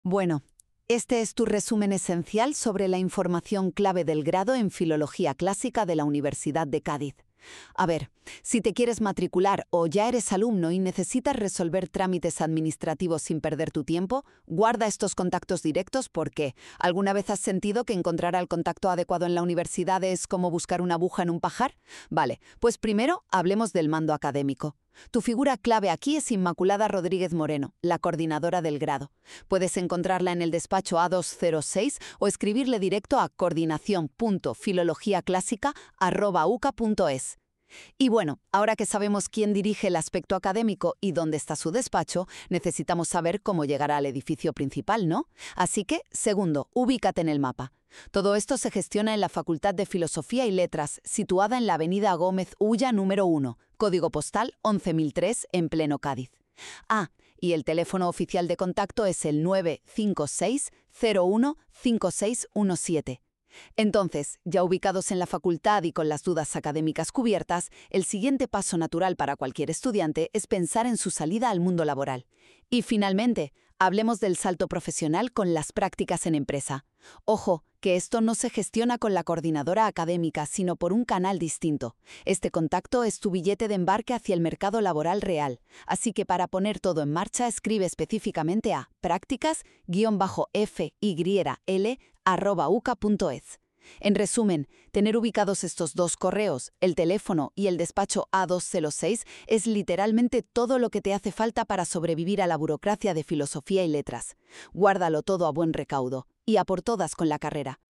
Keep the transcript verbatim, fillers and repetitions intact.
Bueno, este es tu resumen esencial sobre la información clave del grado en Filología Clásica de la Universidad de Cádiz. A ver, si te quieres matricular o ya eres alumno y necesitas resolver trámites administrativos sin perder tu tiempo, guarda estos contactos directos porque ¿alguna vez has sentido que encontrar al contacto adecuado en la universidad es como buscar una aguja en un pajar? Vale, pues primero hablemos del mando académico. Tu figura clave aquí es Inmaculada Rodríguez Moreno, la coordinadora del grado. Puedes encontrarla en el despacho A doscientos seis o escribirle directo a coordinación punto filología clásica arroba u c a punto es. Y bueno, ahora que sabemos quién dirige el aspecto académico y dónde está su despacho, necesitamos saber cómo llegar al edificio principal, ¿no? Así que, segundo, ubícate en el mapa. Todo esto se gestiona en la Facultad de Filosofía y Letras, situada en la avenida Gómez Ulla número uno, código postal once mil tres, en pleno Cádiz. Ah, y el teléfono oficial de contacto es el nueve cinco seis cero uno cinco seis uno siete. Entonces, ya ubicados en la facultad y con las dudas académicas cubiertas, el siguiente paso natural para cualquier estudiante es pensar en su salida al mundo laboral. Y finalmente, hablemos del salto profesional con las prácticas en empresa. Ojo, que esto no se gestiona con la coordinadora académica, sino por un canal distinto. Este contacto es tu billete de embarque hacia el mercado laboral real. Así que para poner todo en marcha, escribe específicamente a prácticas F Y L arroba u c a punto es. En resumen, tener ubicados estos dos correos, el teléfono y el despacho A doscientos seis, es literalmente todo lo que te hace falta para sobrevivir a la burocracia de filosofía y letras. Guárdalo todo a buen recaudo y a por todas con la carrera.